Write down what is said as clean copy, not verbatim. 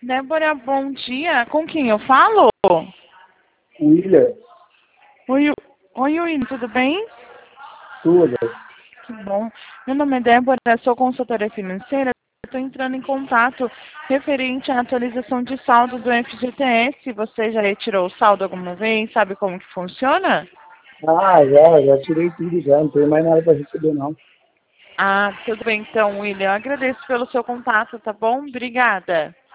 Débora, bom dia. Com quem eu falo? William, Oi, oi, William, tudo bem? tudo. Que bom. Meu nome é Débora, sou consultora financeira. Estou entrando em contato referente à atualização de saldo do FGTS. Você já retirou o saldo alguma vez? Sabe como que funciona? Ah, já tirei tudo já, não tem mais nada para receber não. Ah, tudo bem então, William. Eu agradeço pelo seu contato, tá bom? Obrigada.